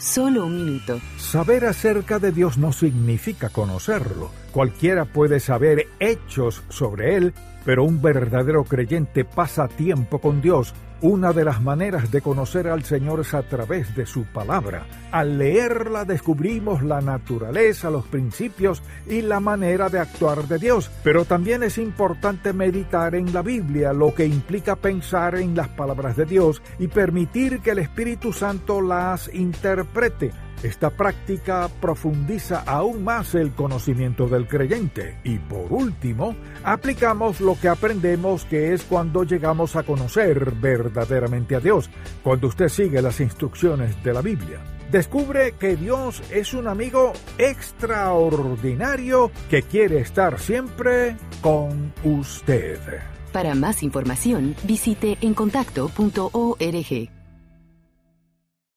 Solo un minuto. Saber acerca de Dios no significa conocerlo. Cualquiera puede saber hechos sobre Él, pero un verdadero creyente pasa tiempo con Dios. Una de las maneras de conocer al Señor es a través de su palabra. Al leerla descubrimos la naturaleza, los principios y la manera de actuar de Dios. Pero también es importante meditar en la Biblia, lo que implica pensar en las palabras de Dios y permitir que el Espíritu Santo las interprete. Esta práctica profundiza aún más el conocimiento del creyente. Y por último, aplicamos lo que aprendemos, que es cuando llegamos a conocer verdaderamente a Dios, cuando usted sigue las instrucciones de la Biblia. Descubre que Dios es un amigo extraordinario que quiere estar siempre con usted. Para más información, visite encontacto.org.